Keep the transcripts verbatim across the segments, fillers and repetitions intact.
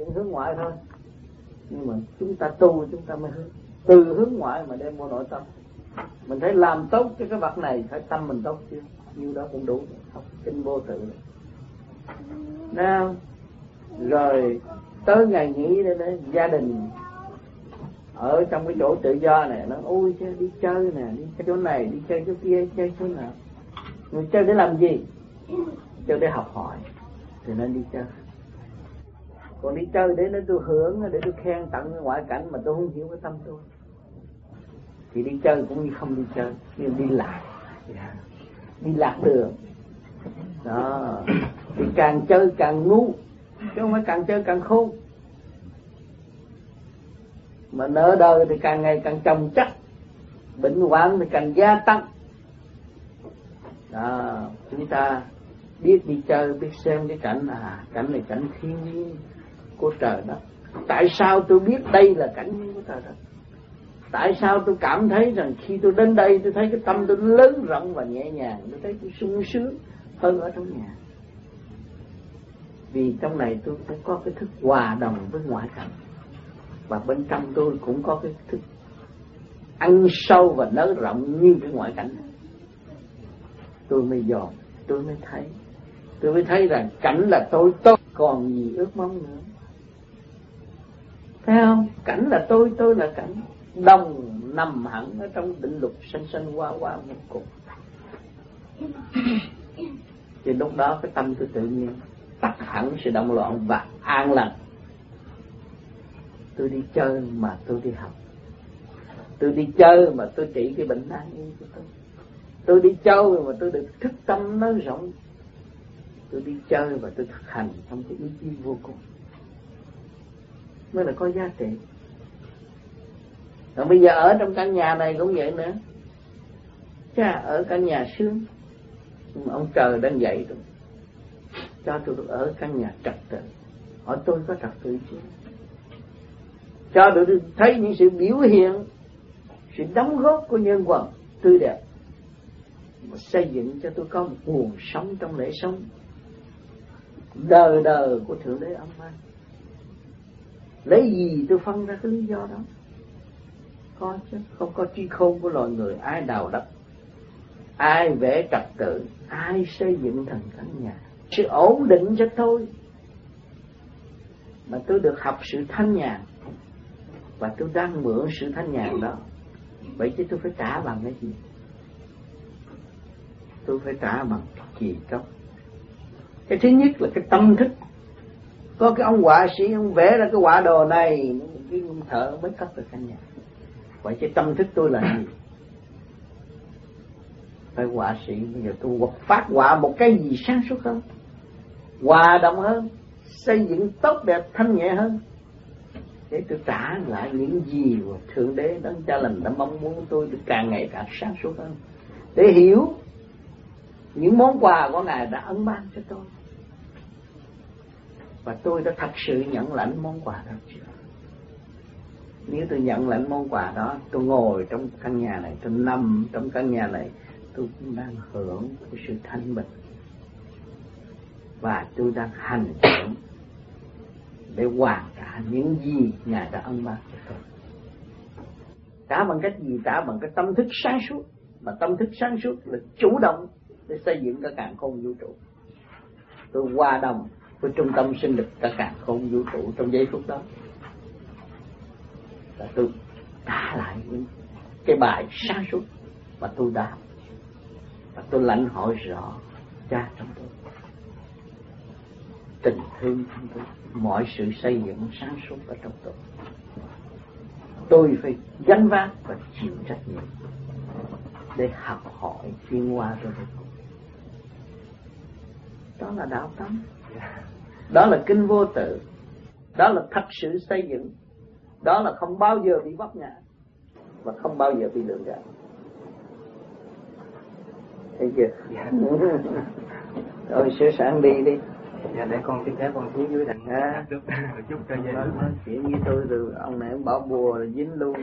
chuyện hướng ngoại thôi. Nhưng mà chúng ta tu chúng ta mới hướng từ hướng ngoại mà đem vô nội tâm. Mình thấy làm tốt cho cái vật này phải tâm mình tốt chứ, như đó cũng đủ. Học kinh vô tự nào. Rồi tới ngày nghỉ đây đấy, gia đình ở trong cái chỗ tự do này nó ôi chứ đi chơi nè, đi chỗ này, đi chơi chỗ kia, chơi chỗ nào. Người chơi để làm gì? Chơi để học hỏi, thì nên đi chơi. Còn đi chơi để tôi hưởng, để tôi khen tặng cái ngoại cảnh mà tôi không hiểu cái tâm tôi, thì đi chơi cũng như không đi chơi, nhưng đi lạc, đi lạc đường. Đó, thì càng chơi càng ngu, chứ không phải càng chơi càng khôn. Mà nợ đời thì càng ngày càng chồng chất, bệnh hoạn thì càng gia tăng. Đó, chúng ta biết đi chơi, biết xem cái cảnh, à cảnh này cảnh thiên nhiên của trời đất. Tại sao tôi biết đây là cảnh nhiên của trời đất? Tại sao tôi cảm thấy rằng khi tôi đến đây tôi thấy cái tâm tôi lớn rộng và nhẹ nhàng, tôi thấy tôi sung sướng hơn ở trong nhà? Vì trong này tôi cũng có cái thức hòa đồng với ngoại cảnh, và bên trong tôi cũng có cái thức ăn sâu và nới rộng như cái ngoại cảnh này. Tôi mới dòm, tôi mới thấy, tôi mới thấy rằng cảnh là tôi tốt, còn gì ước mong nữa. Thấy không? Cảnh là tôi, tôi là cảnh. Đồng nằm hẳn ở trong định luật sanh sanh qua qua một cùng. Thì lúc đó cái tâm tôi tự nhiên tắt hẳn sự động loạn và an lành. Tôi đi chơi mà tôi đi học. Tôi đi chơi mà tôi trị cái bệnh nan y của tôi. Tôi đi chơi mà tôi được thức tâm nới rộng. Tôi đi chơi và tôi thực hành trong cái ý chí vô cùng, mới là có giá trị. Còn bây giờ ở trong căn nhà này cũng vậy nữa. Chà, ở căn nhà sướng, nhưng mà ông trời đang dạy tôi, cho tôi được ở căn nhà trật tự. Hỏi tôi có trật tự chứ? Cho tôi thấy những sự biểu hiện, sự đóng góp của nhân vật tươi đẹp, mà xây dựng cho tôi có một nguồn sống trong lễ sống đời đời của Thượng Đế Âm An. Lấy gì tôi phân ra cái lý do đó? Có chứ, không có trí khôn của loài người. Ai đào đất, ai vẽ trật tự, ai xây dựng thành căn nhà, sự ổn định cho tôi. Mà tôi được học sự thanh nhàn, và tôi đang mượn sự thanh nhàn đó. Vậy chứ tôi phải trả bằng cái gì? Tôi phải trả bằng trì cấp. Cái thứ nhất là cái tâm thức. Có cái ông họa sĩ, ông vẽ ra cái họa đồ này, cái ông thợ mới cất được căn nhà. Vậy chứ tâm thức tôi là gì? Phải họa sĩ. Bây giờ tôi phát họa một cái gì sáng suốt hơn, hòa đồng hơn, xây dựng tốt đẹp thanh nhẹ hơn, để tôi trả lại những gì mà Thượng Đế Đấng Cha Lành đã mong muốn tôi được càng ngày càng sáng suốt hơn, để hiểu những món quà của Ngài đã ân ban cho tôi. Và tôi đã thật sự nhận lãnh món quà đó chưa? Nếu tôi nhận lãnh món quà đó, tôi ngồi trong căn nhà này, tôi nằm trong căn nhà này, tôi cũng đang hưởng của sự thanh bình, và tôi đang hành động để hoàn trả những gì Ngài đã ân ban cho tôi. Trả bằng cách gì? Trả bằng cái tâm thức sáng suốt. Mà tâm thức sáng suốt là chủ động để xây dựng cả càn khôn vũ trụ. Tôi hòa đồng với trung tâm sinh lực cả càn khôn vũ trụ trong giây phút đó. Và tôi trả lại những cái bài sáng suốt mà tôi đã học. Và tôi lãnh hội rõ Cha trong tôi, tình thương trong tôi, mọi sự xây dựng sáng suốt ở trong tôi. Tôi phải gánh vác và chịu trách nhiệm để học hỏi tiến hóa cho tôi. Đó là đạo tâm. Đó là kinh vô tự. Đó là thật sự xây dựng. Đó là không bao giờ bị vấp ngã, và không bao giờ bị lường gạt. Thấy chưa? Dạ. Rồi sửa sẵn đi đi. Dạ, để con xin phép con xuống dưới đằng à. chút chút cho dễ. Nói chuyện với tôi rồi ông này ông bảo bùa là dính luôn.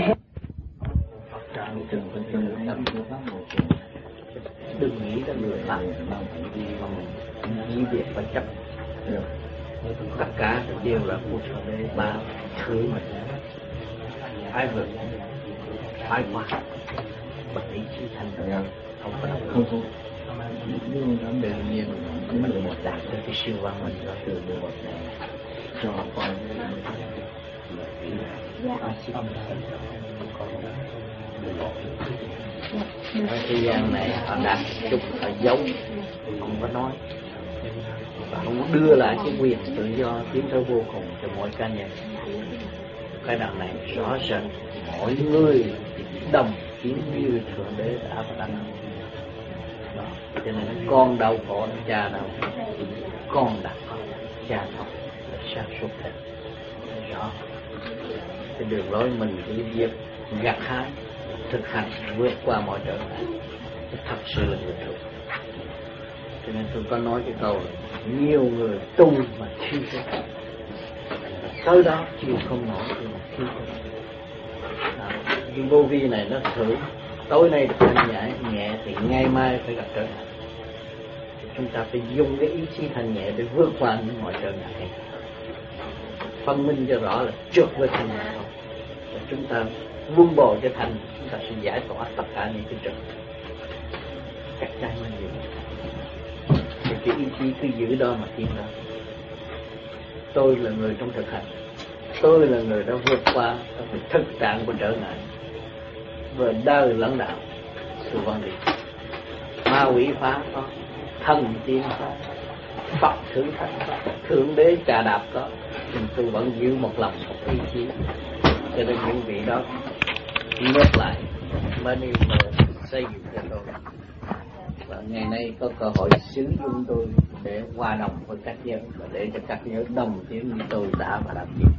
Trạng trường con trường tâm của pháp một trường. Đừng nghĩ là người làm bằng hành vi bằng nghĩ việc và chấp được. tất cả đều là của Thượng Đế ban thử mình, phải vượt, phải qua bằng ý chí thành tựu, không có đâu không không tự nhiên mình một đạt tới cái siêu văn minh đó, từ được một cho con ở thế gian này họ đặt chút họ giấu, không có nói, và không đưa lại cái quyền tự do tiến tới vô cùng cho mỗi cá nhân. Cái đằng này rõ ràng mỗi người đồng kiến như Thượng Đế đã và đang đó. Cho nên con đau khổ cha đau, con đặt con cha không là sáng suốt thật rõ. Cái đường lối mình chỉ việc gặt hái thực hành vượt qua mọi trở ngại, thật sự là người tu. Cho nên tôi có nói cái câu là nhiều người tu mà thiếu thức, tới đó chịu không nổi thì mà thiếu thức. Nhưng vô vi này nó thử tối nay được thanh nhẹ nhẹ thì ngày mai phải gặp trở ngại. Chúng ta phải dùng cái ý chí thanh nhẹ để vượt qua những mọi trở ngại, phân minh cho rõ là trượt với thanh nhẹ không. Và chúng ta vun bồi cho thành, chúng ta sẽ giải tỏa tất cả những cái trượt. Chắc chắn là như vậy. Thì cái ý chí cứ giữ đó mà tiến ra. Tôi là người trong thực hành, tôi là người đã vượt qua cái thực trạng của trở ngại, vừa đời lẫn đạo, sự quan điểm. Ma quỷ phá có, thần tiên có, Phật thử thách có, Thượng Đế trà đạp có, nhưng tôi vẫn giữ một lòng, một ý chí. Cho nên những vị đó nhốt lại mới đi xây dựng cho tôi. Và ngày nay có cơ hội sử dụng tôi để hòa đồng với các nhân và để cho các nhân đồng tiếng như tôi đã và làm gì.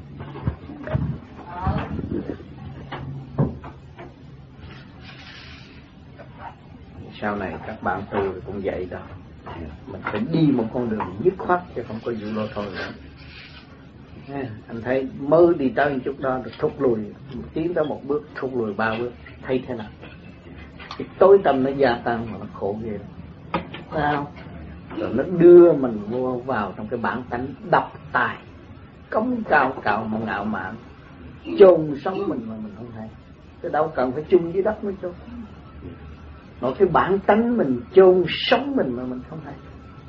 Sau này các bạn tu cũng vậy đó, mình phải đi một con đường dứt khoát chứ không có dụ lô thôi nữa. Anh thấy mới đi tới một chút đó được thúc lùi, tiến tới một bước thúc lùi ba bước, thấy thế nào? Cái tối tâm nó gia tăng mà nó khổ ghê, sao? Rồi nó đưa mình vô vào trong cái bản tánh độc tài, cống cao cạo mà ngạo mạn, chôn sống mình mà mình không hay. Cái đâu cần phải chung với đất mới chôn. Nói cái bản tánh mình chôn sống mình mà mình không hay,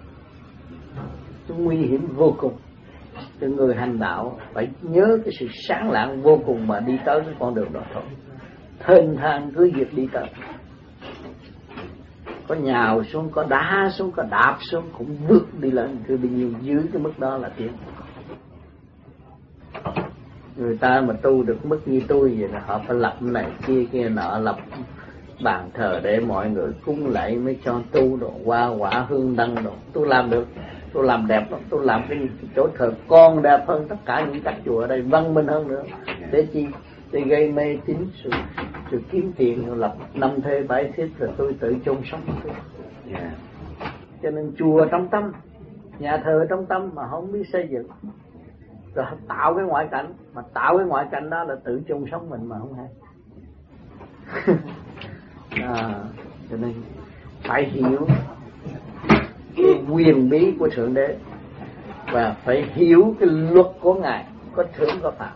nó nguy hiểm vô cùng. Cho người hành đạo phải nhớ cái sự sáng lạng vô cùng mà đi tới cái con đường đó thôi. Thênh thang cứ việc đi tới, có nhào xuống, có đá xuống, có đạp xuống cũng vượt đi lên, cứ bao nhiêu dưới cái mức đó là tiến. Người ta mà tu được mức như tôi vậy là họ phải lập này kia kia nọ, lập bàn thờ để mọi người cúng lạy mới cho tu đồ, hoa quả hương đăng đồ. Tôi làm được, tôi làm đẹp lắm, tôi làm cái chỗ thờ con đẹp hơn tất cả những các chùa ở đây, văn minh hơn nữa. Để chi? Để gây mê tín, sự, sự kiếm tiền, lập năm thê bảy thiếp rồi tôi tự chôn sống tôi. Yeah. Cho nên chùa trong tâm, nhà thờ trong tâm mà không biết xây dựng, rồi tạo cái ngoại cảnh, mà tạo cái ngoại cảnh đó là tự chôn sống mình mà không hay. À, cho nên phải hiểu cái quyền bí của Thượng Đế và phải hiểu cái luật của Ngài, có thưởng có phạt.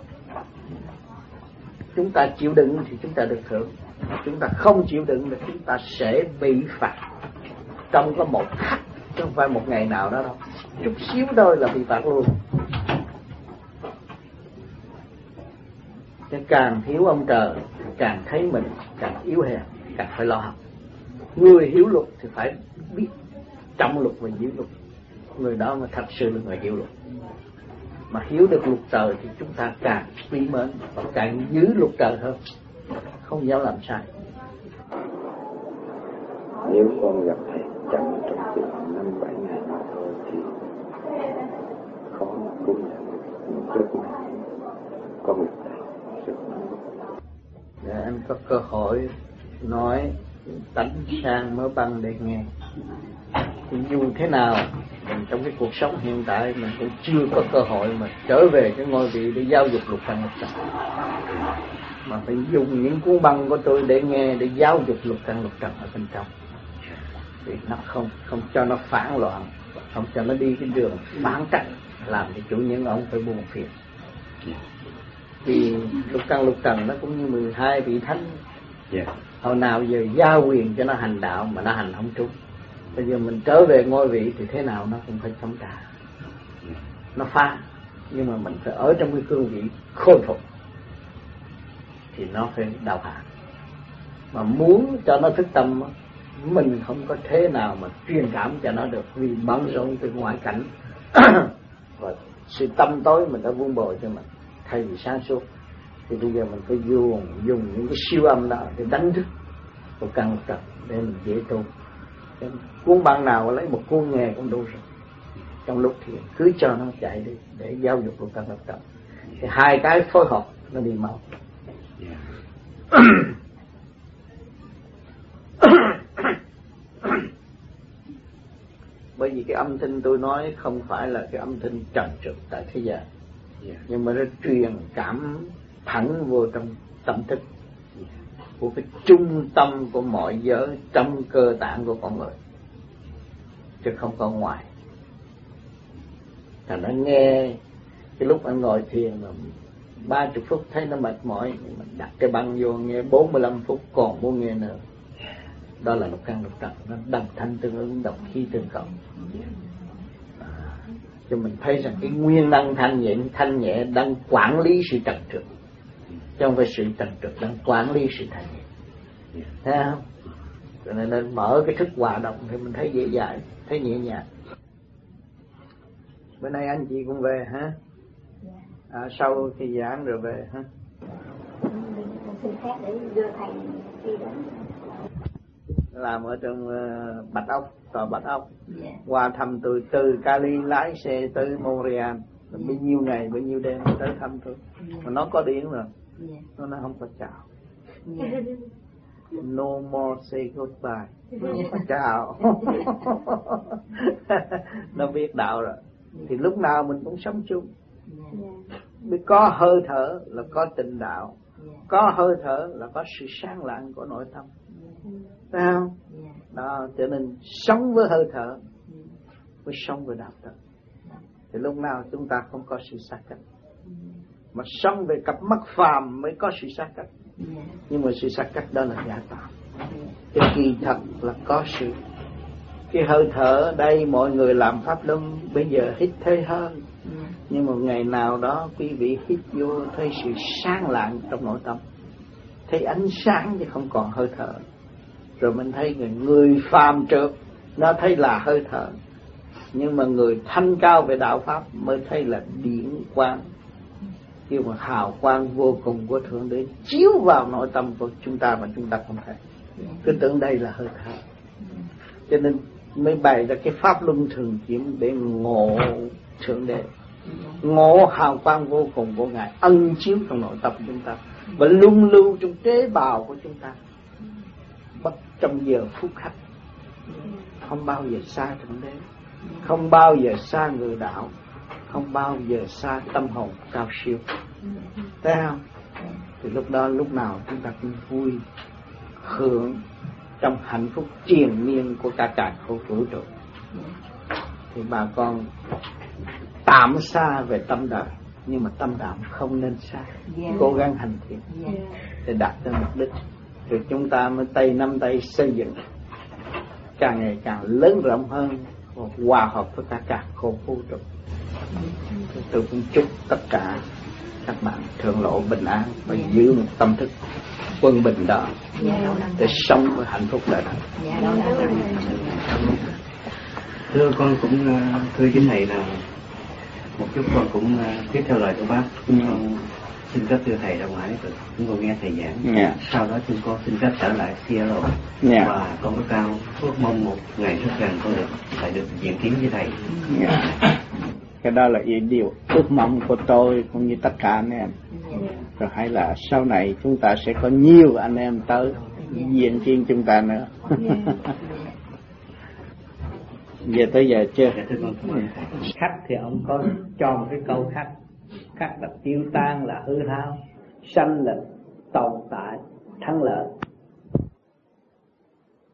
Chúng ta chịu đựng thì chúng ta được thưởng, chúng ta không chịu đựng thì chúng ta sẽ bị phạt trong có một khắc, chứ không phải một ngày nào đó đâu, chút xíu thôi là bị phạt luôn. Nên càng thiếu ông trời, càng thấy mình càng yếu hèn, càng phải lo học. Người hiểu luật thì phải biết trọng luật và giữ luật, người đó mà thật sự là người hiểu luật. Mà hiểu được luật trời thì chúng ta càng quý mến và càng giữ luật trời hơn, không dám làm sai. Nếu con gặp thầy chậm trong chừng năm bảy ngày mà thôi thì khó mà cứu nhận được trước này con gặp thầy rất để anh có cơ hội nói tánh sang mới băng để nghe. Thì dù thế nào mình trong cái cuộc sống hiện tại mình cũng chưa có cơ hội mà trở về cái ngôi vị để giáo dục luật căn luật trần, mà phải dùng những cuốn băng của tôi để nghe, để giáo dục luật căn luật trần ở bên trong, thì nó không không cho nó phản loạn, không cho nó đi cái đường bản chất làm cho chủ nhân ông phải buồn phiền. Vì lục căn lục trần nó cũng như mười hai vị thánh. Yeah. Hồi nào giờ giao quyền cho nó hành đạo mà nó hành không trúng. Bây giờ mình trở về ngôi vị thì thế nào nó cũng phải chống trả. Yeah. Nó phá, nhưng mà mình phải ở trong cái cương vị khôi phục thì nó phải đào hạ. Mà muốn cho nó thức tâm, mình không có thế nào mà truyền cảm cho nó được, vì bận rộn từ ngoại cảnh và sự tâm tối mình đã vun bồi cho mình thay vì sáng suốt. Thì bây giờ mình phải dùng dùng những cái siêu âm đó để đánh thức một căn một trần để mình dễ tu. Cuốn băng nào lấy một cuốn nghề cũng đủ rồi. Trong lúc thiền cứ cho nó chạy đi để giáo dục một căn một trần. Thì hai cái phối hợp nó đi mau. Bởi vì cái âm thanh tôi nói không phải là cái âm thanh trần trực tại thế gian, yeah. nhưng mà nó truyền cảm thẳng vô trong tâm thức của cái trung tâm của mọi giới trong cơ tạng của con người, chứ không có ngoài. Thành nó nghe cái lúc anh ngồi thiền mà ba chục phút thấy nó mệt mỏi, mình đặt cái băng vô nghe bốn mươi lăm phút còn muốn nghe nữa. Đó là lục căn lục trần, nó đồng thanh tương ứng, đồng khí tương cộng. À, cho mình thấy rằng cái nguyên năng thanh nhẹ, thanh nhẹ đang quản lý sự trần trực, chứ không phải sự trần trực đang quản lý sự thanh nhẹ. Thấy không? Cho nên nên mở cái thức hòa động thì mình thấy dễ dãi, thấy nhẹ nhàng. Bữa nay anh chị cũng về hả? À, sau khi giảng rồi về hả? Xin phép để đưa thầy đi đến. Làm ở trong uh, Bạch Ốc, tòa Bạch Ốc. Yeah. Qua thăm tôi từ Cali lái xe tới Montreal, yeah. bao nhiêu ngày, bao nhiêu đêm tới thăm tôi. Yeah. Mà nó có điện rồi, yeah. nó nói không có chào. Yeah. No more say goodbye. Yeah. Chào. Nó biết đạo rồi. Yeah. Thì lúc nào mình cũng sống chung. Yeah. Biết có hơi thở là có tình đạo, yeah. có hơi thở là có sự sáng lạng của nội tâm. Phải không? Yeah. Đó, cho nên sống với hơi thở mới sống với đạo đức. Yeah. Thì lúc nào chúng ta không có sự xa cách. Yeah. Mà sống về cặp mắt phàm mới có sự xa cách. Yeah. Nhưng mà sự xa cách đó là giả tạo. Yeah. Cái kỳ thật là có sự. Cái hơi thở đây mọi người làm pháp luân bây giờ hít thở hơn. Yeah. Nhưng một ngày nào đó quý vị hít vô thấy sự sáng lạng trong nội tâm, thấy ánh sáng chứ không còn hơi thở. Rồi mình thấy người, người phàm trượt nó thấy là hơi thở, nhưng mà người thanh cao về đạo pháp mới thấy là điển quang, kêu mà hào quang vô cùng của Thượng Đế chiếu vào nội tâm của chúng ta mà chúng ta không thấy. Cứ tưởng đây là hơi thở. Cho nên mới bày ra cái pháp luân thường chuyển để ngộ Thượng Đế, ngộ hào quang vô cùng của Ngài ân chiếu trong nội tâm chúng ta và luân lưu trong tế bào của chúng ta, bất trong giờ phút khắc, không bao giờ xa Thượng Đế, không bao giờ xa người đạo, không bao giờ xa tâm hồn cao siêu. Thấy không? Thì lúc đó lúc nào chúng ta cũng vui hưởng trong hạnh phúc triền miên của cả cả khổ vũ trụ. Thì bà con tạm xa về tâm đạo, nhưng mà tâm đạo không nên xa. Yeah. Cố gắng hành thiện, yeah. để đạt tới mục đích. Rồi chúng ta mới tay nắm tay xây dựng càng ngày càng lớn rộng hơn và hòa hợp với cả cả khổ vũ trụ. Tôi cũng chúc tất cả các bạn thượng lộ bình an và giữ một tâm thức quân bình đó để sống với hạnh phúc đời đời. Thưa con cũng thưa chính thầy là một chút con cũng tiếp theo lời của bác. Con xin phép thưa thầy ra ngoài rồi chúng con nghe thầy giảng. Yeah. Sau đó chúng con xin phép trở lại Seattle. Yeah. Và con có cao ước mong một ngày rất gần con được phải được diện kiến với thầy. Yeah. Cái đó là ý điều ước mong của tôi cũng như tất cả anh em. Rồi hay là sau này chúng ta sẽ có nhiều anh em tới diện kiến chúng ta nữa. Giờ tới giờ chưa? Khách thì ông có cho một cái câu khách. Khách là tiêu tan là hư hao, sanh là tồn tại thắng lợi,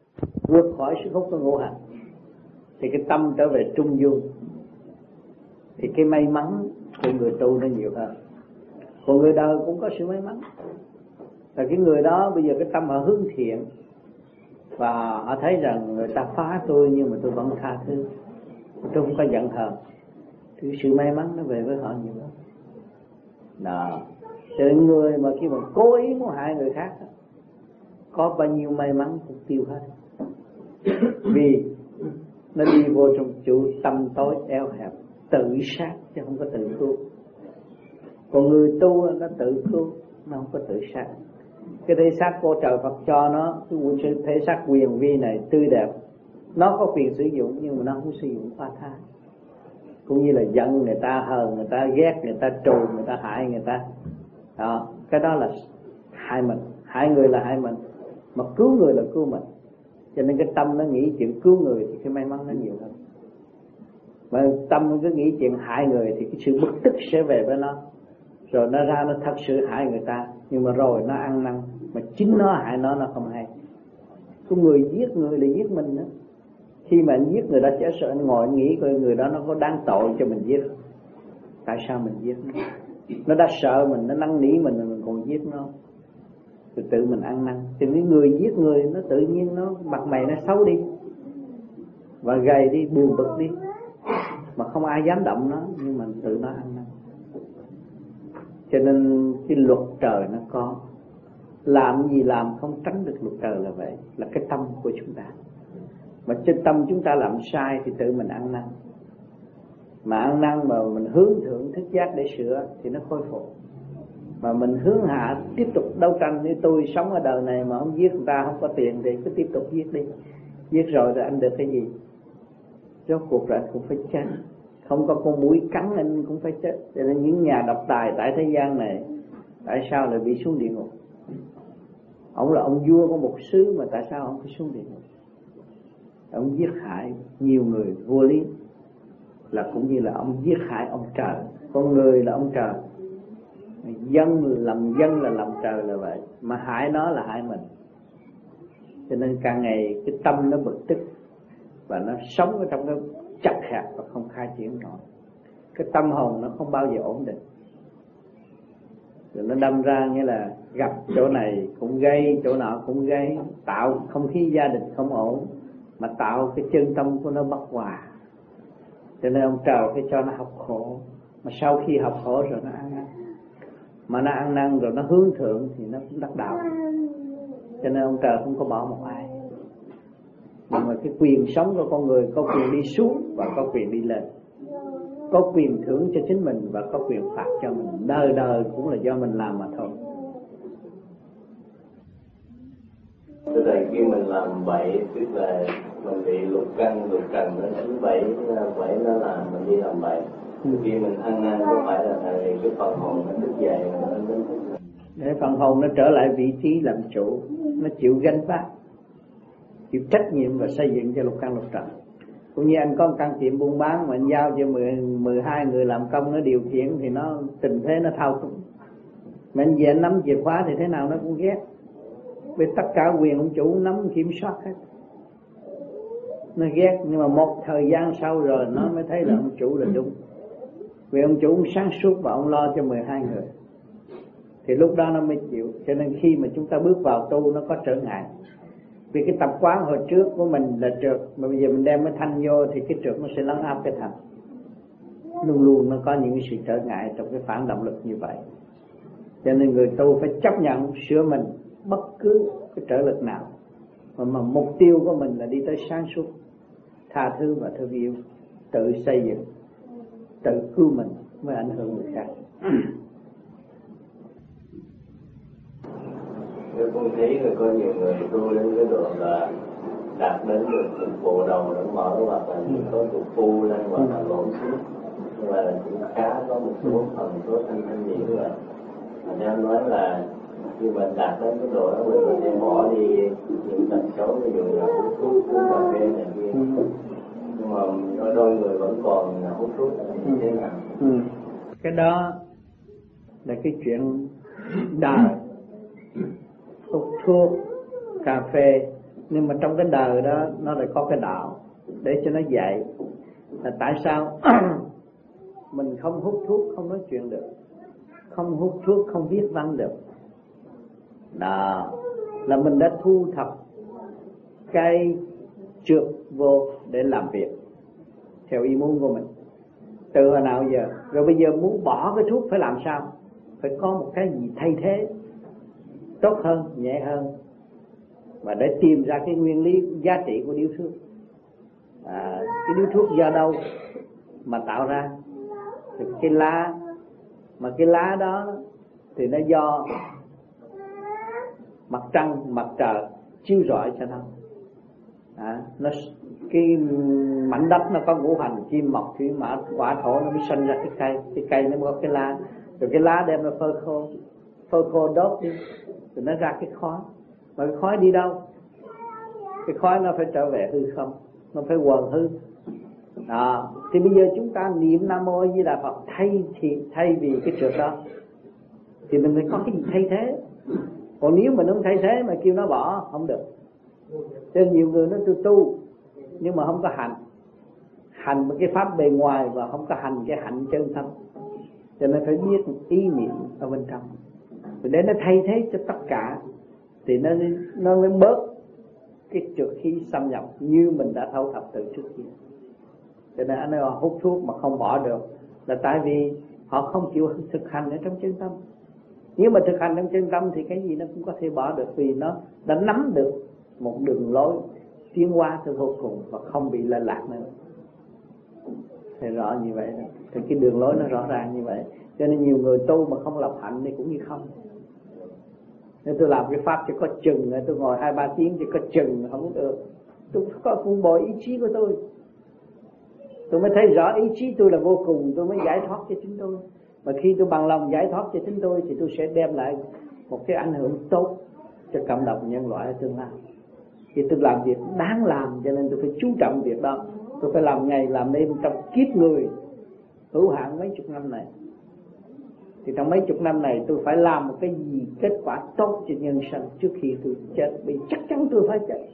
vượt khỏi sức hút của ngũ hành. Thì cái tâm trở về trung dung, thì cái may mắn của người tu nó nhiều hơn. Còn người đời cũng có sự may mắn, là cái người đó bây giờ cái tâm họ hướng thiện và họ thấy rằng người ta phá tôi nhưng mà tôi vẫn tha thứ, tôi không có giận hờn, thì sự may mắn nó về với họ nhiều lắm. Đó, cho nên người mà khi mà cố ý muốn hại người khác có bao nhiêu may mắn cũng tiêu hết, vì nó đi vô trong chỗ tâm tối eo hẹp, tự sát chứ không có tự cứu. Còn người tu nó tự cứu, nó không có tự sát. Cái thể xác của trời Phật cho nó, cái thể xác quyền vi này tươi đẹp, nó có quyền sử dụng nhưng mà nó không sử dụng qua tha. Cũng như là giận người ta, hờn người ta, ghét người ta, trù người ta, hại người ta. Đó, cái đó là hại mình, hại người là hại mình, mà cứu người là cứu mình. Cho nên cái tâm nó nghĩ chuyện cứu người thì cái may mắn nó nhiều hơn. Mà tâm nó cứ nghĩ chuyện hại người thì cái sự bực tức sẽ về với nó. Rồi nó ra nó thật sự hại người ta, nhưng mà rồi nó ăn năn, mà chính nó hại nó, nó không hay. Cái người giết người là giết mình nữa. Khi mà anh giết người đó chết rồi anh ngồi anh nghĩ coi người đó nó có đáng tội cho mình giết. Tại sao mình giết nó? Nó đã sợ mình, nó năn nỉ mình, mình còn giết nó. Rồi tự mình ăn năn. Thì cái người giết người nó tự nhiên nó mặt mày nó xấu đi, và gầy đi, buồn bực đi, mà không ai dám động nó, nhưng mà tự nó ăn năn. Cho nên cái luật trời nó có, làm gì làm không tránh được luật trời là vậy, là cái tâm của chúng ta. Mà trên tâm chúng ta làm sai thì tự mình ăn năn. Mà ăn năn mà mình hướng thượng thức giác để sửa thì nó khôi phục. Mà mình hướng hạ tiếp tục đấu tranh, như tôi sống ở đời này mà không giết người ta, không có tiền thì cứ tiếp tục giết đi. Giết rồi rồi anh được cái gì? Rốt cuộc rồi anh cũng phải chết. Không có con mũi cắn anh cũng phải chết. Cho nên những nhà độc tài tại thế gian này tại sao lại bị xuống địa ngục? Ông là ông vua của một xứ mà tại sao ông phải xuống địa ngục? Ông giết hại nhiều người vô lý, là cũng như là ông giết hại ông trời. Con người là ông trời, dân làm dân là làm trời là vậy, mà hại nó là hại mình. Cho nên càng ngày cái tâm nó bực tức và nó sống ở trong cái chặt hẹp và không khai triển nổi. Cái tâm hồn nó không bao giờ ổn định. Rồi nó đâm ra nghĩa là gặp chỗ này cũng gây, chỗ nọ cũng gây, tạo không khí gia đình không ổn, mà tạo cái chân tâm của nó bất hòa. Cho nên ông trời phải cho nó học khổ, mà sau khi học khổ rồi nó ăn năn. Mà nó ăn năn rồi nó hướng thượng thì nó cũng đắc đạo. Cho nên ông trời không có bỏ một ai. Nhưng mà cái quyền sống của con người có quyền đi xuống và có quyền đi lên, có quyền thưởng cho chính mình và có quyền phạt cho mình. Đời đời cũng là do mình làm mà thôi. Tức là khi mình làm bậy, tức là mình bị lục căn, lục trần nó đánh bậy, bậy nó làm mình đi làm bậy. Ừ. Khi mình ăn năn có phải là tại cái phần hồn nó thức dậy, nó nó để phần hồn nó trở lại vị trí làm chủ, nó chịu gánh vác, chịu trách nhiệm và xây dựng cho lục căn lục trần. Cũng như anh có một căn tiệm buôn bán mà anh giao cho mười, mười hai người làm công nó điều khiển thì nó tình thế nó thao túng. Mà anh về anh nắm chìa khóa thì thế nào nó cũng ghét. Với tất cả quyền ông chủ nắm kiểm soát hết, nó ghét. Nhưng mà một thời gian sau rồi nó mới thấy là ông chủ là đúng, vì ông chủ sáng suốt và ông lo cho mười hai người, thì lúc đó nó mới chịu. Cho nên khi mà chúng ta bước vào tu nó có trở ngại, vì cái tập quán hồi trước của mình là trượt, mà bây giờ mình đem cái thanh vô thì cái trượt nó sẽ lấn áp cái thanh. Luôn luôn nó có những sự trở ngại trong cái phản động lực như vậy. Cho nên người tu phải chấp nhận sửa mình bất cứ cái trở lực nào, mà, mà mục tiêu của mình là đi tới sáng suốt, tha thứ và thương yêu, tự xây dựng, tự cứu mình mới ảnh hưởng người khác. Nếu con thấy là có nhiều người tu đến cái độ là đạt đến được một bộ đầu nó mở, hoặc là có tụ phu lên, hoặc là lộn xuống, và cũng khá có một số phần số thanh thanh nhĩ rồi. Thành ra nói là khi mình đạt đến cái độ đó mình có thể bỏ đi những tật xấu, ví dụ là hút thuốc, uống cà phê này kia. Nhưng mà có đôi người vẫn còn hút thuốc thì như thế nào? Ừ. Cái đó là cái chuyện đời, hút thuốc, cà phê, nhưng mà trong cái đời đó nó lại có cái đạo để cho nó dạy là tại sao mình không hút thuốc không nói chuyện được, không hút thuốc không viết văn được. Đó là mình đã thu thập cái trượt vô để làm việc theo ý muốn của mình từ hồi nào giờ. Rồi bây giờ muốn bỏ cái thuốc phải làm sao? Phải có một cái gì thay thế tốt hơn, nhẹ hơn, và để tìm ra cái nguyên lý giá trị của điếu thuốc. À, cái điếu thuốc do đâu mà tạo ra? Thì cái lá, mà cái lá đó thì nó do mặt trăng, mặt trời chiếu rọi cho nó. À, nó cái mảnh đất nó có ngũ hành kim mộc thủy mã hỏa thổ, nó mới sinh ra cái cây, cái cây nó mới có cái lá, rồi cái lá đem nó phơi khô, phơi khô đốt đi, rồi nó ra cái khói. Mà cái khói đi đâu? Cái khói nó phải trở về hư không, nó phải quần hư. Đó. Thì bây giờ chúng ta niệm Nam Mô A Di Đà Phật thay thì thay vì cái trượt đó, thì mình phải có cái gì thay thế. Còn nếu mình không thay thế mà kêu nó bỏ không được. Cho nên nhiều người nói tôi tu nhưng mà không có hành, hành một cái pháp bề ngoài và không có hành cái hạnh chân tâm. Cho nên phải biết ý niệm ở bên trong, rồi để nó thay thế cho tất cả, thì nó nó mới bớt cái trượt khí xâm nhập như mình đã thâu thập từ trước kia. Cho nên anh nói hút thuốc mà không bỏ được là tại vì họ không chịu thực hành ở trong chân tâm. Nếu mà thực hành trong chân tâm thì cái gì nó cũng có thể bỏ được, vì nó đã nắm được một đường lối tiến hóa tới vô cùng và không bị lệch lạc nữa. Thì rõ như vậy đó. Thì cái đường lối nó rõ ràng như vậy. Cho nên nhiều người tu mà không lập hạnh thì cũng như không. Nếu tôi làm cái pháp chỉ có chừng, tôi ngồi hai ba tiếng chỉ có chừng không được. Tôi có phun bồi ý chí của tôi. Tôi mới thấy rõ ý chí tôi là vô cùng, tôi mới giải thoát cho chính tôi. Mà khi tôi bằng lòng giải thoát cho chính tôi thì tôi sẽ đem lại một cái ảnh hưởng tốt cho cộng đồng nhân loại ở tương lai. Thì tôi làm việc đáng làm, cho nên tôi phải chú trọng việc đó. Tôi phải làm ngày làm đêm trong kiếp người hữu hạn mấy chục năm này. Thì trong mấy chục năm này tôi phải làm một cái gì kết quả tốt cho nhân sinh trước khi tôi chết, vì chắc chắn tôi phải chết.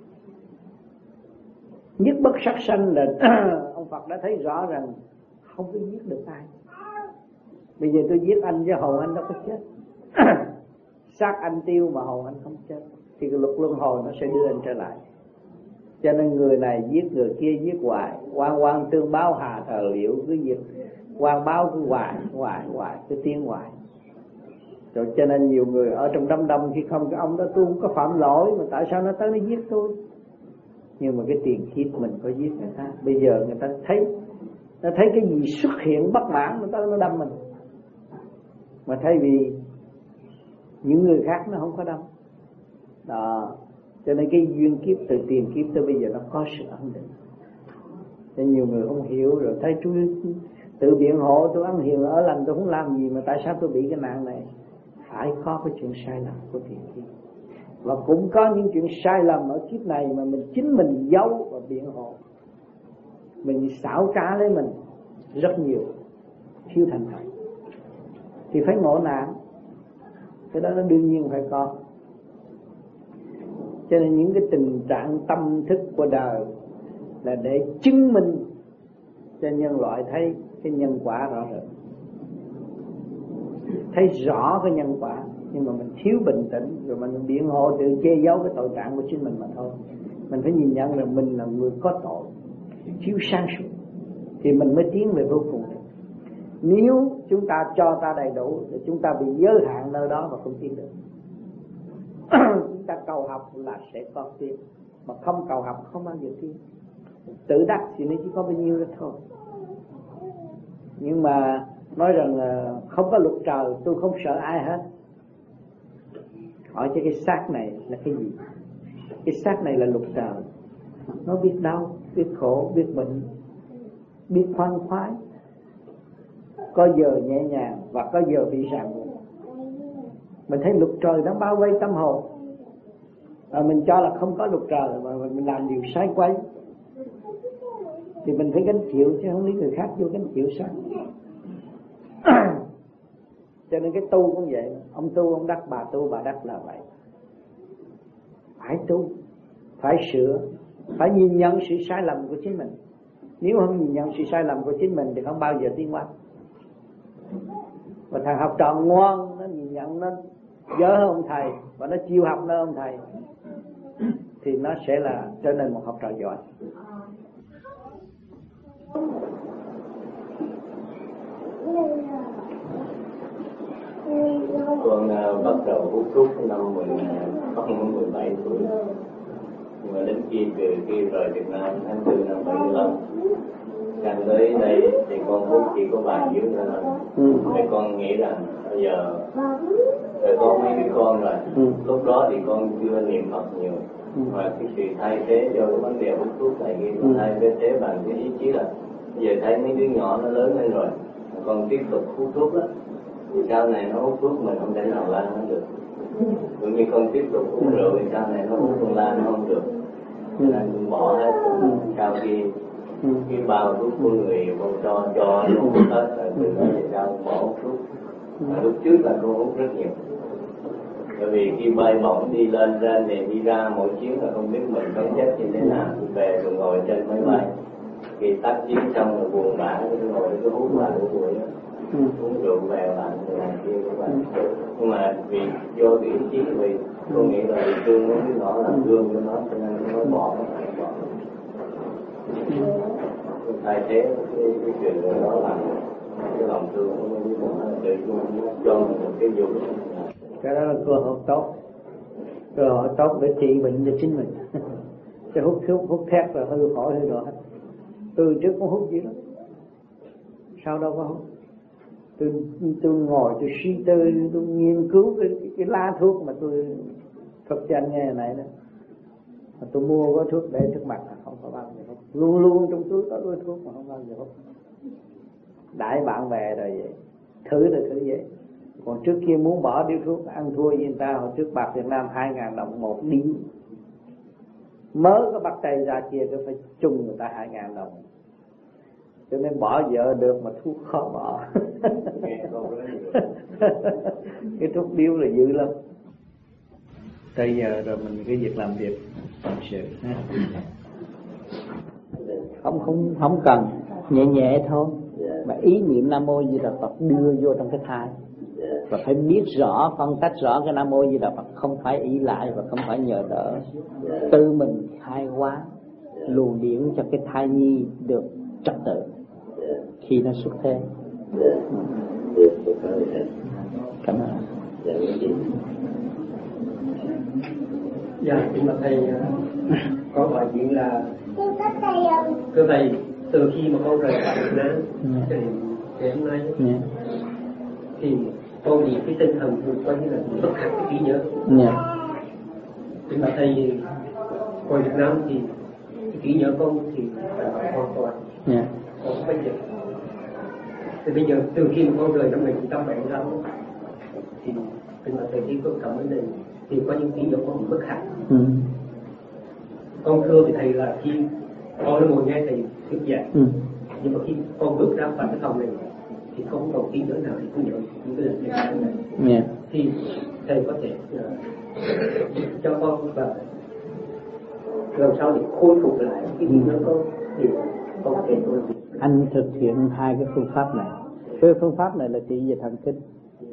Nhất bất sát sanh là ông Phật đã thấy rõ rằng không có giết được ai. Bây giờ tôi giết anh chứ hồn anh đâu có chết. Sát anh tiêu mà hồn anh không chết, thì cái luật luân hồi nó sẽ đưa anh trở lại. Cho nên người này giết người kia giết hoài, quan quan tương báo hà thờ liệu, cứ giết quan báo cứ hoài hoài hoài cứ tiến hoài. Rồi cho nên nhiều người ở trong đám đông khi không, cái ông đó tôi không có phạm lỗi mà tại sao nó tới nó giết tôi? Nhưng mà cái tiền kiếp mình có giết người ta. Bây giờ người ta thấy, nó thấy cái gì xuất hiện bất mãn, nó tới nó đâm mình. Mà thay vì những người khác nó không có đâm. Đó. Cho nên cái duyên kiếp từ tiền kiếp tới bây giờ nó có sự ổn định. Nên nhiều người không hiểu, rồi thấy chú tự biện hộ tôi ăn hiền ở lành tôi không làm gì mà tại sao tôi bị cái nạn này? Phải có cái chuyện sai lầm của tiền kiếp. Và cũng có những chuyện sai lầm ở kiếp này mà mình chính mình giấu và biện hộ. Mình xảo trá lấy mình rất nhiều, thiếu thành thật. Thì phải ngộ nạn. Cái đó nó đương nhiên phải có. Cho nên những cái tình trạng tâm thức của đời là để chứng minh cho nhân loại thấy cái nhân quả rõ rệt, thấy rõ cái nhân quả. Nhưng mà mình thiếu bình tĩnh, rồi mình biện hộ tự che giấu cái tội trạng của chính mình mà thôi. Mình phải nhìn nhận là mình là người có tội, thiếu sáng suốt, thì mình mới tiến về vô cùng. Nếu chúng ta cho ta đầy đủ thì chúng ta bị giới hạn nơi đó và không tiến được. Chúng ta cầu học là sẽ có tiến, mà không cầu học không bao giờ tiến. Tự đắc thì nó chỉ có bao nhiêu đó thôi. Nhưng mà nói rằng là không có luật trời, tôi không sợ ai hết. Hỏi cho cái xác này là cái gì? Cái xác này là luật trời. Nó biết đau, biết khổ, biết bệnh, biết khoan khoái. Có giờ nhẹ nhàng và có giờ bị ràng buộc. Mình thấy luật trời nó bao vây tâm hồn, và mình cho là không có luật trời mà mình làm điều sai quấy, thì mình phải gánh chịu chứ không lý người khác vô gánh chịu sao? Cho nên cái tu cũng vậy. Ông tu ông đắc, bà tu bà đắc là vậy. Phải tu, phải sửa, phải nhìn nhận sự sai lầm của chính mình. Nếu không nhìn nhận sự sai lầm của chính mình thì không bao giờ tiến hóa. Và thằng học trò ngoan nó nhìn nhận nó dở hơn ông thầy và nó chịu học hơn ông thầy thì nó sẽ là trở nên một học trò giỏi. Con uh, bắt đầu hút thuốc năm mình không mười bảy tuổi, nhưng mà đến khi từ khi rời Việt Nam tháng tư năm bảy mươi lăm, càng tới đây thì con hút chỉ có vài điếu nữa thôi. Ừ. Thì con nghĩ rằng bây giờ rồi có mấy đứa con rồi, ừ. lúc đó thì con chưa niệm Phật nhiều, ừ. và cái sự thay thế cho cái vấn đề hút thuốc này kia, ừ. thay thế thế bằng cái ý chí là bây giờ thấy mấy đứa nhỏ nó lớn lên rồi, con tiếp tục hút thuốc đó, thì sau này nó hút thuốc mình không thể nào la nó được. Cũng như con tiếp tục uống rượu thì sau này nó hút con la nó không được, nên con bỏ hết. Sau khi cái bao thuốc của người con cho cho nó hút hết rồi, từ đó thì sau bỏ hút thuốc. Mà lúc trước là con hút rất nhiều, bởi vì khi bay bổng đi lên trên thì đi ra mỗi chuyến là không biết mình sống chết như thế nào, về rồi ngồi trên máy bay, khi tác chiến xong rồi buồn bã rồi ngồi cứ hút lại của buổi đó. Ừ. Uống rượu về lại rồi này kia các bạn. Ừ. Nhưng mà vì do cái ý chí, vì tôi nghĩ là vì thương nó cái nó làm gương cho nó, cho nên nó bỏ nó phải bỏ. Ừ. Thay thế cái, cái chuyện đó là cái lòng thương nó mới bỏ để cho mình một cái dụng. Cái đó là cơ hội tốt, cơ hội tốt để trị bệnh cho chính mình. Chứ hút thuốc hút thét là hư khỏi hư rồi hết. Từ trước cũng hút gì đó, sau đâu có hút. Tôi, tôi ngồi tôi suy tư, tôi nghiên cứu cái, cái, cái lá thuốc mà tôi thuật cho anh nghe này đó. Mà tôi mua gói thuốc để trước mặt là không có bao giờ hút. Luôn luôn trong túi có gói thuốc mà không bao giờ hút. Đại bạn bè rồi vậy, thử là thử vậy. Còn trước kia muốn bỏ điếu thuốc ăn thua với người ta, hồi trước bạc Việt Nam hai ngàn đồng một điếu. Mới có bắt tay ra kia cứ phải chung người ta hai ngàn đồng. Cho nên bỏ vợ được mà thuốc khó bỏ. Cái thuốc điếu là dữ lắm. Tới giờ rồi mình cái việc làm việc phận sự. Không không không cần, nhẹ nhẹ thôi. Mà ý niệm Nam Mô Di Đà Phật đưa vô trong cái thai. Và phải biết rõ, phân tách rõ cái Nam Mô Di Đà Phật không phải ý lại và không phải nhờ đỡ. Tự mình khai hóa luồng điển cho cái thai nhi được trật tự khi nó xuất thế. Cảm ơn. Dạ, nhưng mà thầy có hỏi chuyện là thưa thầy, từ khi mà con rời khỏi Việt Nam cho đến ngày hôm nay thì con bị cái tinh thần coi như là bất khả cái trí nhớ. Nhưng mà thầy hồi Việt Nam thì cái trí nhớ con thì là hoàn toàn không có bây giờ. Thì bây giờ từ khi mà con rời năm một nghìn chín trăm bảy mươi lăm thì khi mà thầy đi có cảm ơn này thì có những trí nhớ con bị bất khả. Ừ. Con thưa thì thầy là khi con ngồi nghe thầy thuyết giảng, ừ. nhưng mà khi con bước ra khỏi cái phòng này thì không còn trí nhớ nào thì không nhớ những cái lần này. Yeah. Thì thầy có thể uh, cho con và làm sao để khôi phục lại cái trí nhớ con thì con có thể thôi. Anh thực hiện hai cái phương pháp này. Cái phương pháp này là trị về thần kinh,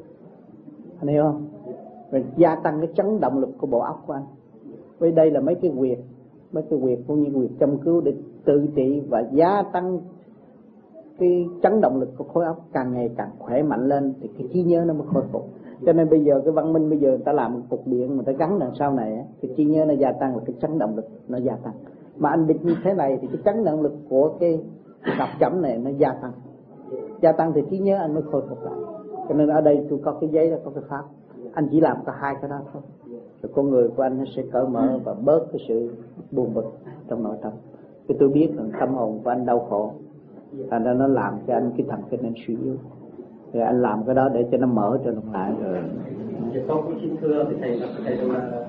anh hiểu không? Rồi gia tăng cái chấn động lực của bộ óc của anh. Với đây là mấy cái huyệt, mấy cái huyệt cũng như huyệt châm cứu để tự trị và gia tăng cái chấn động lực của khối óc càng ngày càng khỏe mạnh lên thì cái trí nhớ nó mới khôi phục. Cho nên bây giờ cái văn minh bây giờ người ta làm một cục điện, người ta gắn đằng sau này, cái trí nhớ nó gia tăng là cái chấn động lực nó gia tăng. Mà anh định như thế này thì cái chấn động lực của cái đọc chẩm này nó gia tăng, gia tăng thì trí nhớ anh mới khôi phục lại. Cho nên ở đây tôi có cái giấy đó, có cái pháp, anh chỉ làm có hai cái đó thôi, rồi con người của anh nó sẽ cởi mở và bớt cái sự buồn bực trong nội tâm. Thì tôi biết rằng tâm hồn của anh đau khổ, thành ra nó làm cho anh cái thần kinh anh suy yếu. Thì anh làm cái đó để cho nó mở cho nó lại rồi. Thì con cũng xin thưa với thầy là thầy là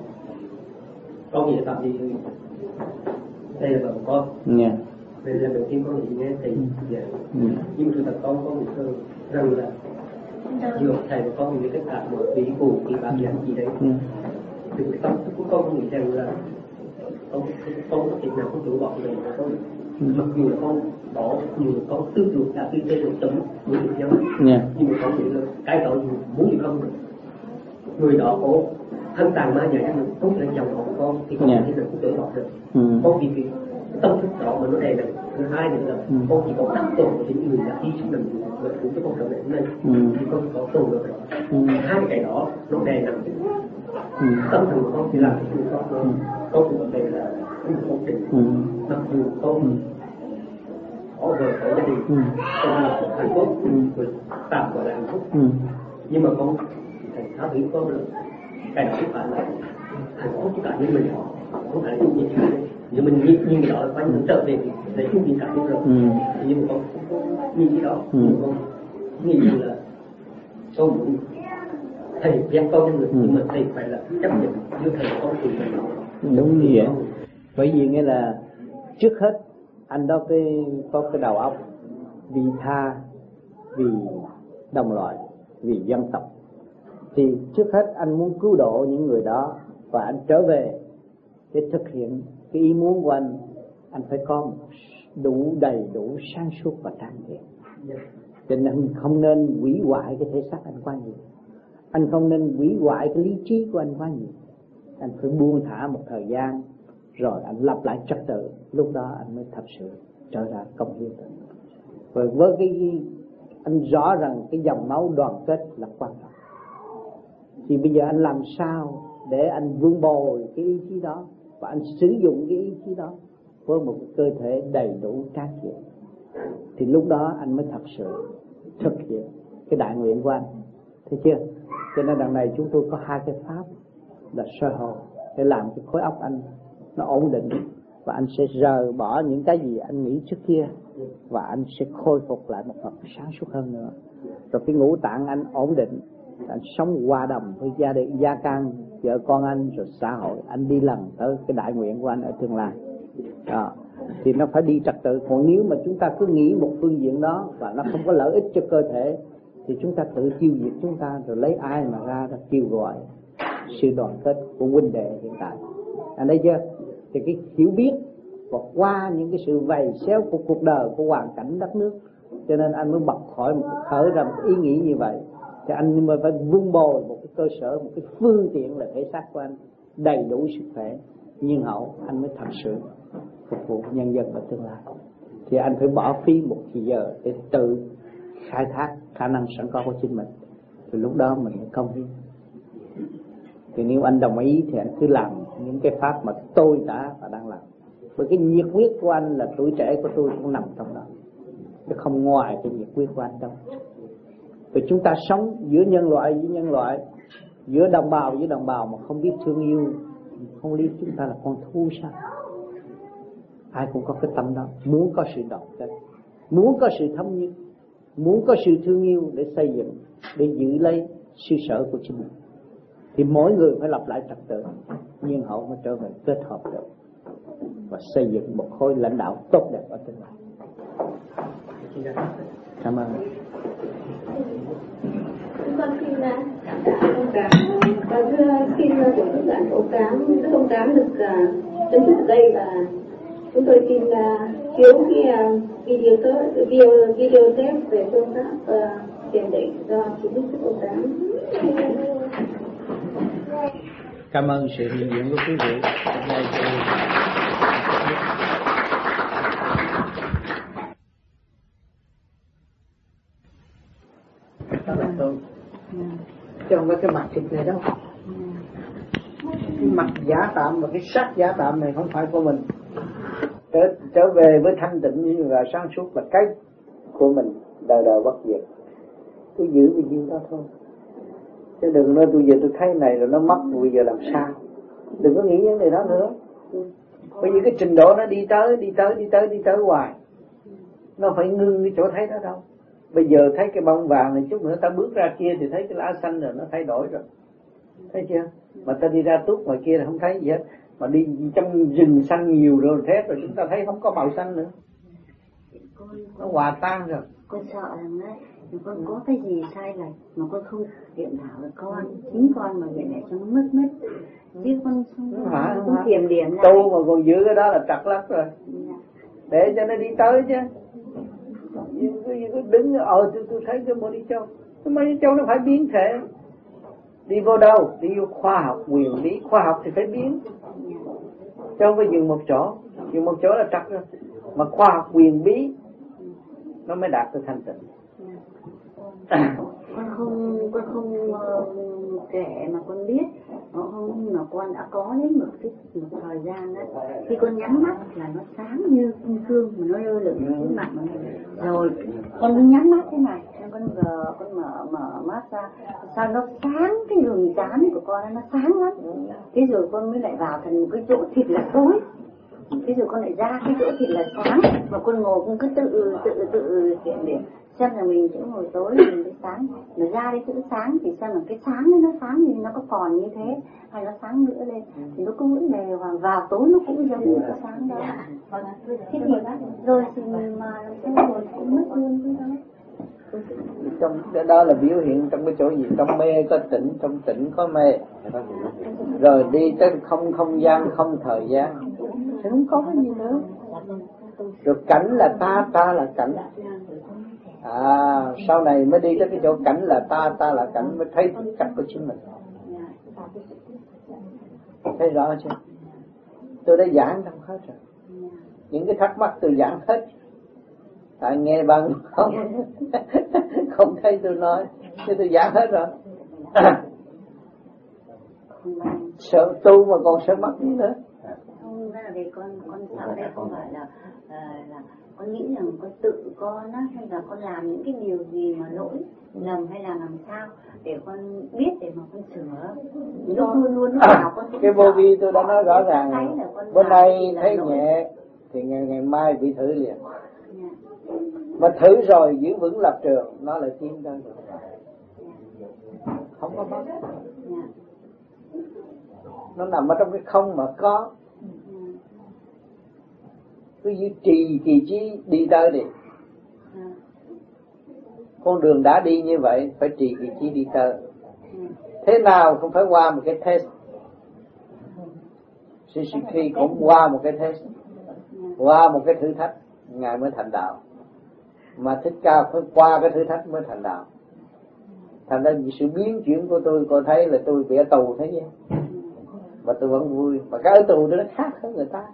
con nghĩ làm gì đây là vợ con. Yeah. Đây là đầu tiên con nghĩ nghe thầy dạy. Yeah. Nhưng thực thật con có một thơ rằng là giữa thầy và con nghĩ tất cả mọi ví dụ thì bác giảng gì đấy. Yeah. Thì cái tâm của con không nghĩ rằng là con con có thể nào không chủ bỏ mình của con. Mặc dù là con bỏ nhiều con tư tưởng cả tư tưởng được tấm muốn được nhau, yeah. nhưng mà con nghĩ là cái đó muốn được không được. Người đó có thân tàn ma dạy mình tốt lên chồng của con thì con yeah. chỉ được cũng tự họ được. Ừ. Con vì cái tâm thức đó mà nó đầy được. Thứ hai nữa là ừ. con chỉ có đắc tội của những người đã hy sinh mình và cũng cho con trở lại này ừ. thì con có tồn được đó. Ừ. Hai cái đó nó đè nặng ừ. tâm thần của con thì làm cái con nó ừ. con cũng có thể là một công trình ừ. mặc dù con ừ. có vợ có gia đình ừ. con là một hạnh phúc ừ. tạm gọi là hạnh phúc ừ. nhưng mà con thầy tha thứ con là cái đó không phải là hạnh phúc cho cả những mình không phải là chung gì cả nhưng mình nhìn nhìn cái đó là quanh trở về thì để chung gì cả rồi ừ. nhưng mà con không nhìn cái đó ừ. con nghĩ rằng là con muốn thầy dạy con cho người ừ. nhưng mà thầy phải là chấp nhận như thầy con thì mình đúng như vậy. Bởi vì nghĩa là trước hết anh đó cái có cái đầu óc vì tha, vì đồng loại, vì dân tộc, thì trước hết anh muốn cứu độ những người đó và anh trở về để thực hiện cái ý muốn của anh. Anh phải có đủ đầy đủ sáng suốt và tràn diện. Cho nên không nên hủy hoại cái thể xác anh quá nhiều, anh không nên hủy hoại cái lý trí của anh quá nhiều. Anh phải buông thả một thời gian rồi anh lập lại trật tự, lúc đó anh mới thật sự trở ra công hiến. Và với cái anh rõ rằng cái dòng máu đoàn kết là quan trọng, thì bây giờ anh làm sao để anh vun bồi cái ý chí đó và anh sử dụng cái ý chí đó với một cơ thể đầy đủ trách nhiệm, thì lúc đó anh mới thật sự thực hiện cái đại nguyện của anh. Thấy chưa? Cho nên đằng này chúng tôi có hai cái pháp là soi hồn để làm cái khối óc anh nó ổn định, và anh sẽ rời bỏ những cái gì anh nghĩ trước kia và anh sẽ khôi phục lại một phần sáng suốt hơn nữa. Rồi cái ngũ tạng anh ổn định, anh sống hòa đồng với gia đình, gia can, vợ con anh, rồi xã hội, anh đi lần tới cái đại nguyện của anh ở tương lai. Đó. Thì nó phải đi trật tự. Còn nếu mà chúng ta cứ nghĩ một phương diện đó và nó không có lợi ích cho cơ thể thì chúng ta tự tiêu diệt chúng ta, rồi lấy ai mà ra ra kêu gọi sự đoàn kết của huynh đệ hiện tại. Anh thấy chưa? Thì cái hiểu biết và qua những cái sự vầy xéo của cuộc đời, của hoàn cảnh đất nước, cho nên anh mới bật khỏi một khởi ra một ý nghĩ như vậy. Thì anh mới phải vun bồi một cái cơ sở, một cái phương tiện là thể xác của anh đầy đủ sức khỏe nhiên hậu, anh mới thật sự phục vụ nhân dân ở tương lai. Thì anh phải bỏ phí một thời giờ để tự khai thác khả năng sẵn có của chính mình, thì lúc đó mình mới công hiến. Thì nếu anh đồng ý thì anh cứ làm những cái pháp mà tôi đã và đang làm. Bởi cái nhiệt huyết của anh là tuổi trẻ của tôi cũng nằm trong đó, chứ không ngoài cái nhiệt huyết của anh đâu. Vì chúng ta sống giữa nhân loại với nhân loại, giữa đồng bào với đồng bào mà không biết thương yêu, không lý chúng ta là con thú sao? Ai cũng có cái tâm đó, muốn có sự đoàn kết, muốn có sự thống nhất, muốn có sự thương yêu để xây dựng, để giữ lấy sự sở của chính mình. Thì mỗi người phải lập lại trật tự, nhiên hậu mới trở về kết hợp được và xây dựng một khối lãnh đạo tốt đẹp ở tương lai. Cảm ơn. Con xin là ông Cám, và thưa xin tổ chức đoàn ông Cám, đức ông Cám được chấm dứt ở đây, và chúng tôi xin chiếu cái video video video test về phương pháp thiền định do chủ tịch ông Cám. Cảm ơn sự hiện diện của quý vị. Đó là tôi, chứ không có cái mặt thịt này đâu. Cái mặt giả tạm và cái sắc giả tạm này không phải của mình. Trở, trở về với thanh tịnh và sáng suốt là cái của mình, đời đời bất diệt. Tôi giữ bao nhiêu đó thôi, chứ đừng nói tôi giờ tôi thấy này rồi nó mất, bây giờ làm sao? Đừng có nghĩ vấn đề đó nữa. Bởi vì cái trình độ nó đi tới, đi tới, đi tới, đi tới hoài, nó phải ngưng cái chỗ thấy đó đâu. Bây giờ thấy cái bông vàng này, chút nữa ta bước ra kia thì thấy cái lá xanh rồi, nó thay đổi rồi, thấy chưa? Mà ta đi ra tuốt ngoài kia là không thấy gì hết, mà đi trong rừng xanh nhiều rồi thét rồi chúng ta thấy không có màu xanh nữa, nó hòa tan rồi. Con sợ rằng đấy, con có cái gì sai lệch mà con không hiện thảo với con, chính con mà để để cho nó mất mất, chứ con không hả, không kiềm điểm tu mà còn giữ cái đó là trật lắm rồi. để cho nó đi tới chứ. Cứ, cứ đứng ờ tôi, tôi thấy cái Mô Ni Châu, cái Mô Ni Châu nó phải biến thể. Đi vô đâu? Đi vô khoa học quyền lý. Khoa học thì phải biến, chứ không phải dừng một chỗ. Dừng một chỗ là trật rồi. Mà khoa học quyền bí nó mới đạt được thanh tịnh. Con không con không uh, kể mà con biết, nó không mà con đã có đến một cái một thời gian đó, khi con nhắm mắt là nó sáng như kim cương mà nó lơ lửng trước mặt mình. Rồi con cứ nhắm mắt thế này, con giờ con mở mở mắt ra, sao nó sáng, cái đường trán của con nó sáng lắm. Thế rồi con mới lại vào thành một cái chỗ thịt là tối. Thế rồi con lại ra cái chỗ thịt là sáng, mà con ngồi con cứ tự tự tự kiểm điểm xem là mình chỗ ngồi tối là mình cái sáng, mà ra đấy chỗ sáng thì xem là cái sáng ấy nó sáng thì nó có còn như thế hay nó sáng nữa lên, thì nó cứ vẫn đều và vào tối nó cũng giống như cái sáng đó. Thế thì rồi thì mà làm sao rồi cũng mất luôn cái đó. Trong cái đó là biểu hiện trong cái chỗ gì? Trong mê có tịnh, trong tịnh có mê. Rồi đi tới không không gian, không thời gian thì không có cái gì nữa. Rồi cảnh là ta, ta là cảnh. À, sau này mới đi tới cái chỗ cảnh là ta, ta là cảnh, mới thấy tính cách của chính mình. Thấy rõ chưa? Tôi đã giảng trong hết rồi. Những cái thắc mắc tôi giảng hết. Tại nghe bằng không không thấy tôi nói, chứ tôi giảng hết rồi. Sợ tu mà còn sợ mất gì nữa. Không, ra là vì con con sợ đây không phải là uh, là con nghĩ rằng con tự con á, hay là con làm những cái điều gì mà lỗi lầm hay là làm sao để con biết để mà con sửa. Luôn luôn luôn à, con cái vô vi tôi đã nói rõ ràng. Bữa nay thấy nhẹ thì ngày ngày mai bị thử liền. Yeah. Mà thử rồi giữ vững lập trường, nó lại tiến tới được. Yeah. Không có mất. Yeah. Nó nằm ở trong cái không mà có. Yeah. Cứ giữ trì kỳ trí đi tới đi. Yeah. Con đường đã đi như vậy, phải trì kỳ trí đi tới. Yeah. Thế nào cũng phải qua một cái test. Suzuki cũng qua một cái test, qua một cái thử thách, Ngài mới thành đạo. Mà Thích Ca phải qua cái thử thách mới thành đạo. Thành ra sự biến chuyển của tôi, cô thấy là tôi bị ở tù thế chứ. Mà tôi vẫn vui. Mà cái ở tù đó nó khác hơn người ta.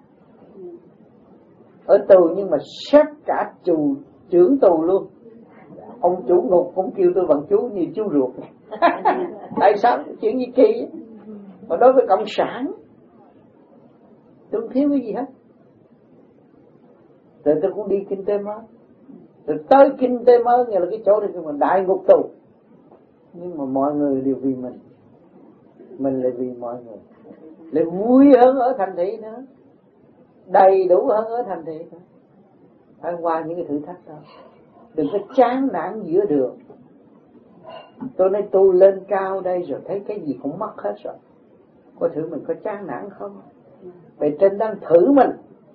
Ở tù nhưng mà xét cả chủ trưởng tù luôn. Ông chủ ngục cũng kêu tôi bằng chú như chú ruột. Tại sao? Chuyện gì kỳ. Mà đối với cộng sản tôi không thiếu cái gì hết. Rồi tôi cũng đi kinh tế mới. Rồi tới kinh tế mới nghe là cái chỗ này mình đại ngục tù. Nhưng mà mọi người đều vì mình. Mình lại vì mọi người. Lại vui hơn ở thành thị nữa. Đầy đủ hơn ở thành thị nữa. Phải qua những cái thử thách đó. Đừng có chán nản giữa đường. Tôi nói tu lên cao đây rồi thấy cái gì cũng mất hết rồi. Có thử mình có chán nản không? Vậy trên đang thử mình.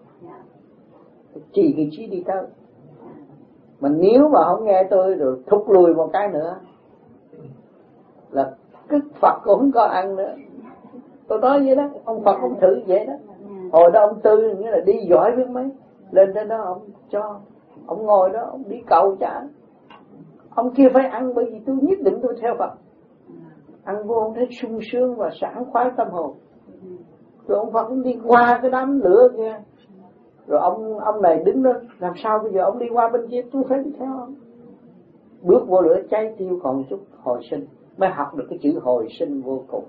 Chỉ cái trí đi tới. Mà nếu mà không nghe tôi rồi thúc lùi một cái nữa là cứt Phật cũng không có ăn nữa. Tôi nói vậy đó. Ông Phật ông thử vậy đó. Hồi đó ông Tư nghĩa là đi giỏi biết mấy. Lên trên đó ông cho. Ông ngồi đó ông đi cầu cho anh. Ông kia phải ăn bởi vì tôi nhất định tôi theo Phật. Ăn vô ông thấy sung sướng và sảng khoái tâm hồn. Rồi ông Phật đi qua cái đám lửa kia. Rồi ông ông này đứng đó, làm sao bây giờ ông đi qua bên kia, tôi phải đi theo ông. Bước vô lửa cháy tiêu còn chút hồi sinh, mới học được cái chữ hồi sinh vô cùng.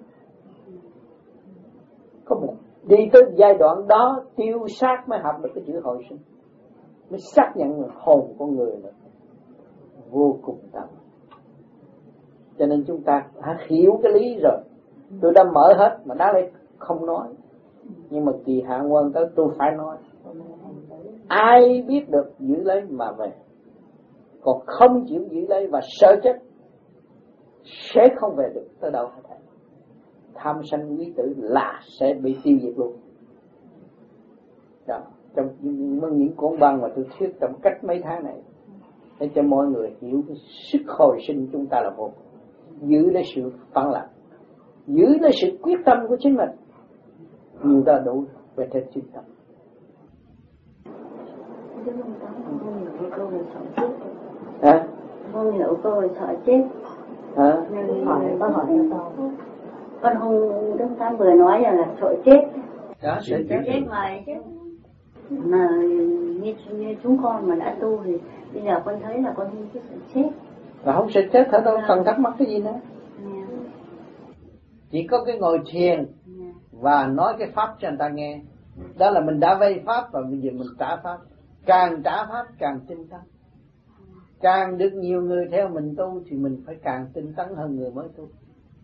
Có một đi tới giai đoạn đó tiêu sát mới học được cái chữ hồi sinh, mới xác nhận hồn con người là vô cùng tận. Cho nên chúng ta đã hiểu cái lý rồi. Tôi đã mở hết mà đã lại không nói. Nhưng mà kỳ hạn quan tới tôi phải nói. Ai biết được giữ lấy mà về. Còn không chịu giữ lấy và sợ chết sẽ không về được tới đâu hết. Tham sân quý tử là sẽ bị tiêu diệt luôn. Đó. Trong những cuốn băng mà tôi thuyết trong cách mấy tháng này, để cho mọi người hiểu cái sức hồi sinh chúng ta là vô cùng. Giữ lấy sự phản lặng, giữ lấy sự quyết tâm của chính mình, nhiều ta đủ về trên chính tâm. chứ không có không hiểu câu rồi sợ chết. Hả? Không hiểu câu rồi sợ chết. Hả? Nên hỏi con hỏi sao? Con không Đức Tám vừa nói là sợ chết. Đó, sợ chết. Chết mà mà như, như chúng con mà đã tu thì bây giờ con thấy là con không có sợ chết. Và không sợ chết hết đâu, cần thắc mắc cái gì nữa. Yeah. Chỉ có cái ngồi thiền Yeah. và nói cái pháp cho người ta nghe. Đó là mình đã vay pháp và bây giờ mình trả pháp. Càng trả pháp càng tinh tấn. Càng được nhiều người theo mình tu thì mình phải càng tinh tấn hơn người mới tu.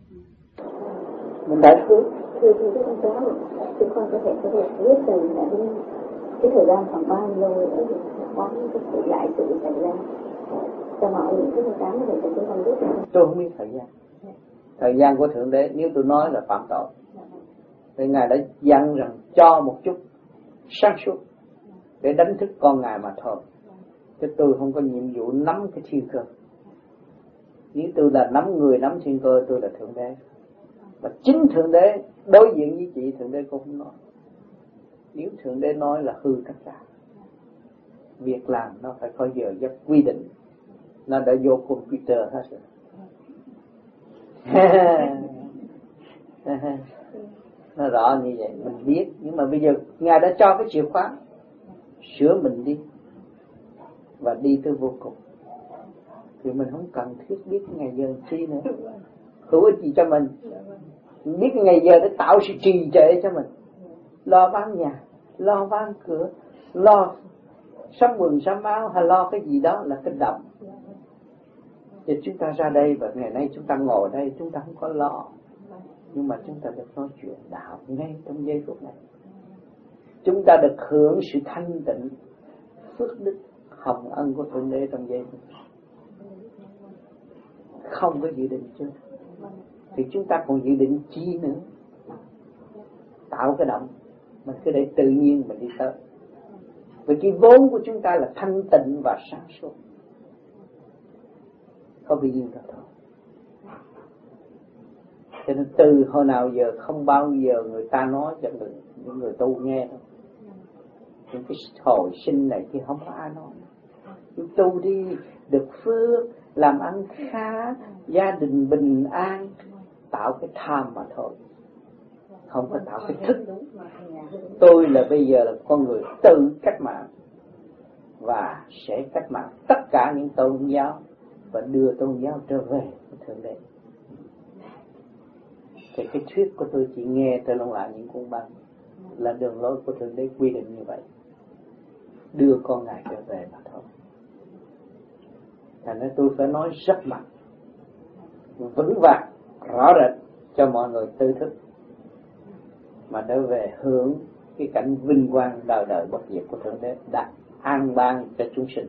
Mình đại phước. Thưa thưa các con cháu, chúng con có thể có thể biết rằng là cái thời gian khoảng bao lâu nữa thì có cái sự lại tự xảy ra cho mọi những cái con cháu để cho chúng con biết. Tôi không biết thời gian. Thời gian của Thượng Đế nếu tôi nói là phạm tội. Thì Ngài đã dặn rằng cho một chút sáng suốt để đánh thức con Ngài mà thôi. Chứ tôi không có nhiệm vụ nắm cái thiên cơ. Nếu tôi là nắm người nắm thiên cơ, tôi là Thượng Đế. Và chính Thượng Đế đối diện với chị, Thượng Đế cũng không nói. Nếu Thượng Đế nói là hư tất cả. Việc làm nó phải có giờ giấc quy định. Nó đã vô computer hết rồi. Nó rõ như vậy, mình biết. Nhưng mà bây giờ Ngài đã cho cái chìa khóa, sửa mình đi và đi tới vô cùng. Thì mình không cần thiết biết cái ngày giờ chi nữa, hữu ích gì cho mình. Mình biết cái ngày giờ để tạo sự trì trệ cho mình. Lo bán nhà, lo bán cửa, lo sắm quần sắm áo hay lo cái gì đó là kích động. Thì chúng ta ra đây và ngày nay chúng ta ngồi đây, chúng ta không có lo. Nhưng mà chúng ta được nói chuyện đạo ngay trong giây phút này. Chúng ta được hưởng sự thanh tịnh, phước đức, hồng ân của Thượng Đế trong giây phút này. Không có dự định chưa? Thì chúng ta còn dự định chi nữa? Tạo cái động, mình cứ để tự nhiên mình đi tới. Vì cái vốn của chúng ta là thanh tịnh và sáng suốt. Có bị duyên đó thôi. Cho nên từ hồi nào giờ không bao giờ người ta nói cho người, những người tu nghe đâu. Những cái hồi sinh này thì không có ai nói. Chúng tu đi, được phước, làm ăn khá, gia đình bình an, tạo cái tham mà thôi. Không có tạo cái thức. Tôi là bây giờ là con người tự cách mạng và sẽ cách mạng tất cả những tôn giáo và đưa tôn giáo trở về với Thượng Đế. Thì cái thuyết của tôi chỉ nghe trở lại những cuốn băng là đường lối của Thượng Đế quy định như vậy, đưa con Ngài trở về mà thôi. Thành nên tôi phải nói rất mạnh, vững vàng, rõ rệt cho mọi người tư thức mà để về hưởng cái cảnh vinh quang đời đời bất diệt của Thượng Đế đã an ban cho chúng sinh.